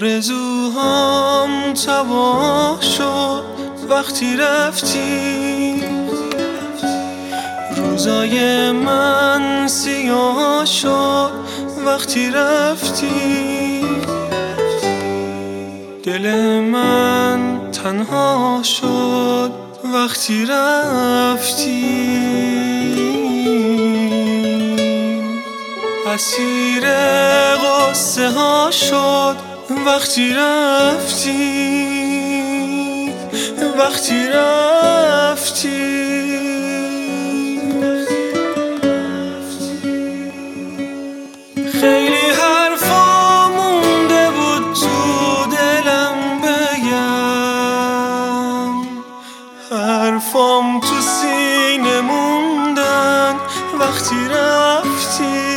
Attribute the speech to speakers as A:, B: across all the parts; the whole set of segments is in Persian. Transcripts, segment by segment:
A: آرزوهام تباه شد وقتی رفتی، روزای من سیاه شد وقتی رفتی، دل من تنها شد وقتی رفتی، اسیر غصه ها شد وقتی رفتی، وقتی رفتی. خیلی حرفا مونده بود تو دلم بگم، حرفام تو سینه موندن وقتی رفتی،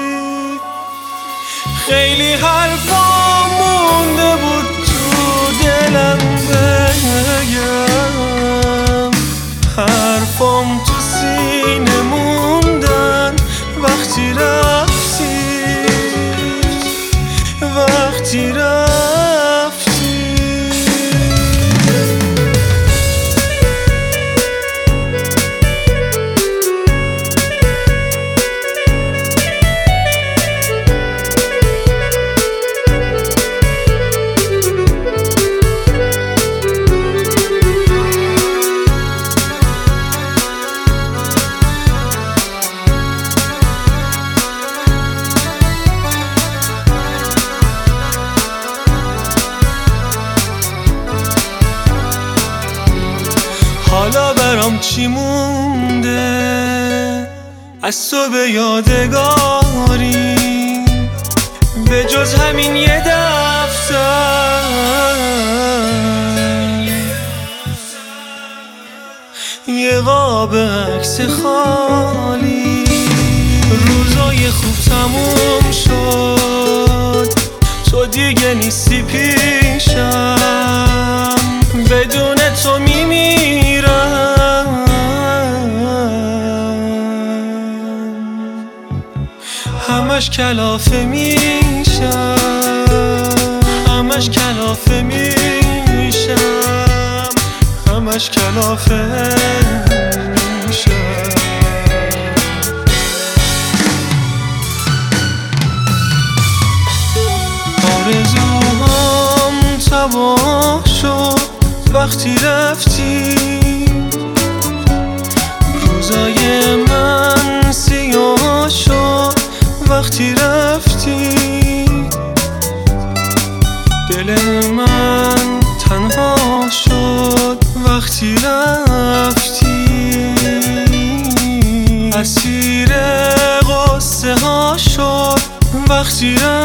A: خیلی حرفا مونده بود تو دلم بگم، حرفام تو سینه موندن وقتی رفتی، وقتی رفتی. حالا برام چی مونده از تو به یادگاری، به جز همین یه دفتر، یه قاب عکس خالی. روزای خوب تموم شد، تو دیگه نیستی پیشم، بدون تو میمیرم، همش کلافه میشم، همش کلافه میشم، همش کلافه میشم. آرزوهام تباه شد وقتی رفتی، روزای من سیاه شد وقتی رفتی، دل من تنها شد وقتی رفتی، اسیر غصه ها شد وقتی رفتی.